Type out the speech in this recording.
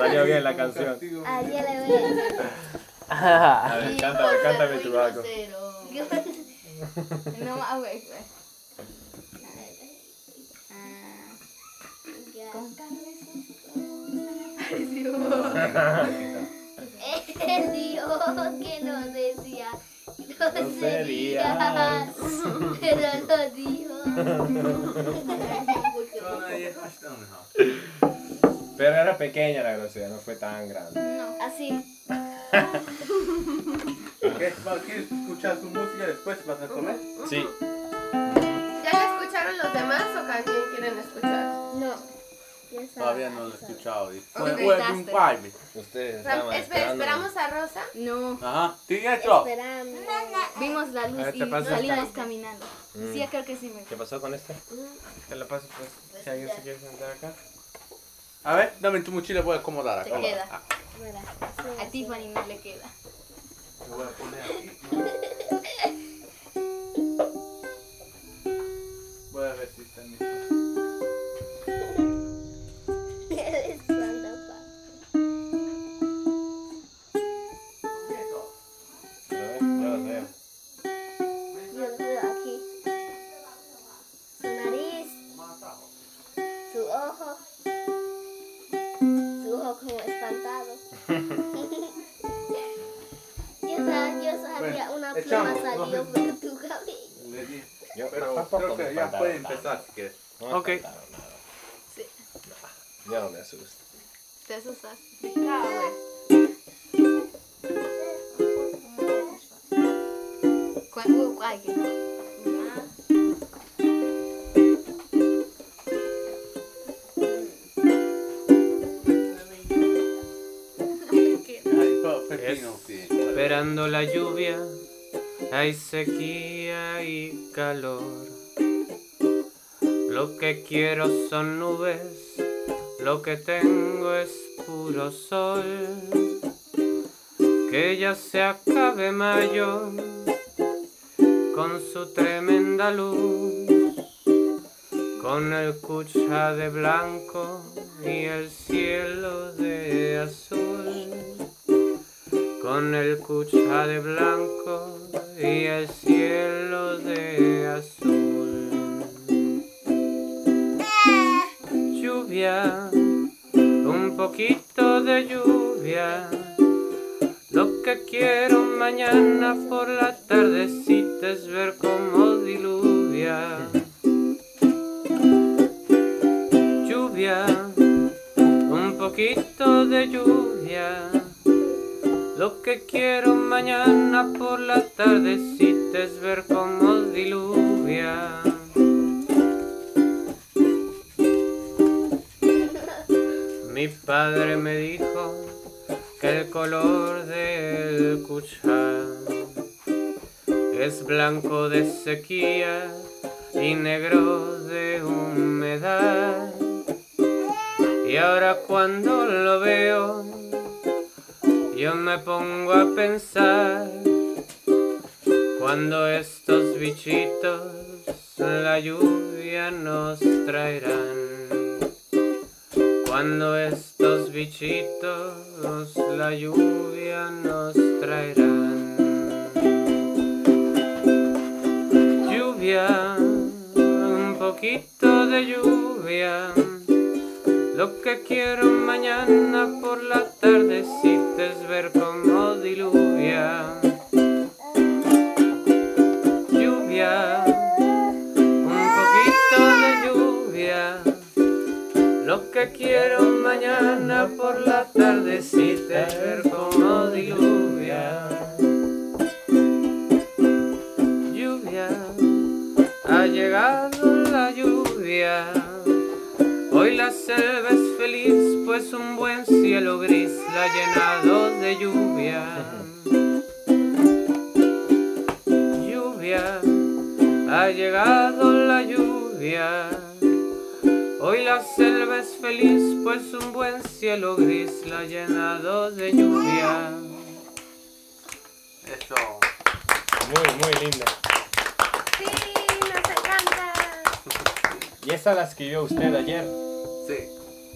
salió bien la canción. Ariel le voy a decir. A ver, cántame tu algo. No, güey. Con El Dios que nos decía no serías, pero lo dijo. Pero era pequeña la grosería, no fue tan grande. No, así. ¿Quieres escuchar su música después? ¿Vas a comer? Sí. ¿Ya la escucharon los demás o también quieren escuchar? No. Todavía no lo he escuchado. Fue Ok. un vibe. Ustedes estaban esperando. ¿Esperamos a Rosa? No. Ajá. ¿Tiene hecho? Esperando. Vimos la luz A ver, y te paso salimos esta. caminando. Mm. Sí, creo que sí me. ¿Qué pasó con este? Te la paso pues. Si alguien se quiere sentar acá. A ver, dame tu mochila, voy a acomodar Te acá. queda. Ah, Mira, A Tiffany no le queda. te voy a poner aquí. Voy a ver si está listo. eres Santa Pa. Yo los veo. Yo lo veo aquí. Su nariz, su ojo como espantado. Yo sabía una pluma echamos, salió no. por tu cabello. Le di. Yo Pero tampoco creo me que ya espantaron puede nada. empezar si quieres. No me Ok. espantaron nada. Sí. Yo no me asusto. Te asustaste. Ay, que Ay, pepino, sí. Esperando la lluvia, hay sequía y calor. Lo que quiero son nubes, lo que tengo es puro sol. Que ya se acabe mayo con su tremenda luz, con el cucha de blanco y el cielo de azul. Con el cucha de blanco y el cielo de azul. Lluvia, un poquito de lluvia. Lo que quiero mañana por la tardecita es ver cómo diluvia. Lluvia, un poquito de lluvia. Lo que quiero mañana por la tardecita es ver cómo diluvia. Mi padre me dijo que el color del cuchá es blanco de sequía y negro de humedad. Y ahora cuando lo veo, yo me pongo a pensar, cuando estos bichitos la lluvia nos traerán. Cuando estos bichitos la lluvia nos traerán. Lluvia, un poquito de lluvia. Lo que quiero mañana por la tardecita es ver cómo diluvia. Lluvia, un poquito de lluvia. Lo que quiero mañana por la tardecita es ver cómo diluvia. Lluvia, ha llegado la lluvia. Hoy la selva es feliz, pues un buen cielo gris la ha llenado de lluvia. Lluvia, ha llegado la lluvia. Hoy la selva es feliz, pues un buen cielo gris la ha llenado de lluvia. Eso. Muy linda. Sí, nos encanta. ¿Y esa la escribió usted ayer? Sí.